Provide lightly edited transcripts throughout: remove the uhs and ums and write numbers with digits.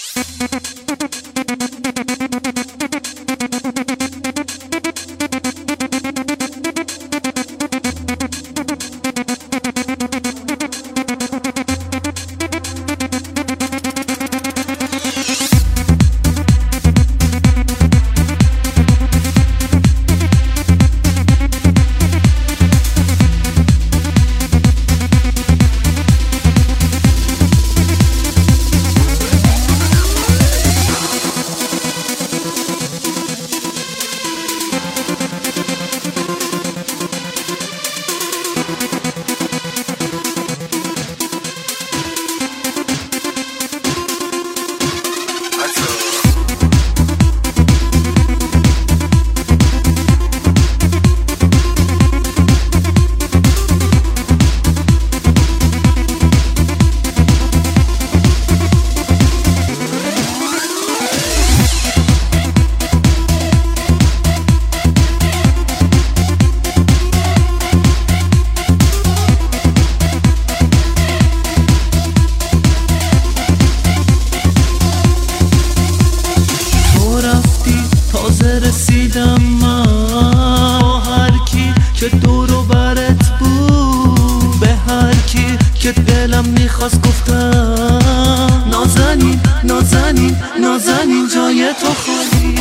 رسیدم من با هر کی که دور و برت بود، به هر کی که دلم میخواست گفتم نازنین نازنین نازنین جای تو خالی.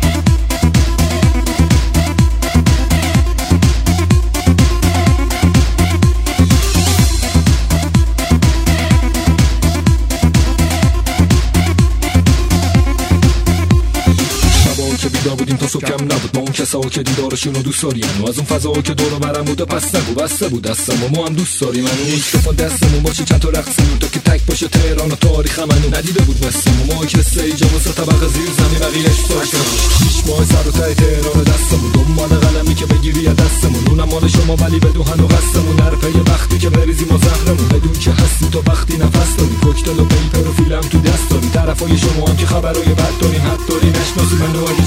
که بیدار بودیم تا صبح کم نبود، ما اون کسا که دیدارشون رو دوست داریم و از اون فضا که دور و برم بود و پس نگو بسته بود دستم و ما هم دوست داریم اون میکروفون دستمون باشه چند تا رقصمون تا که تک باشه تهران و تاریخ منو ندیده بود مثلمون ما که سه ایجا واسه طبقه زیر زمین بقیه‌اش داشتم 6 ماه سر و ته تهران دستمون دنبال قلمی که بگیری از دستمون اونم مال شما ولی به دوهن و قصمون در پی وقتی که بریزیم و زهرمون بدون که هستی تو وقتی نفس داری کوکتل و پیپر و فیلم تو دست داری طرفای شما هم که خبرای بد داریم حد داری نشناسی منو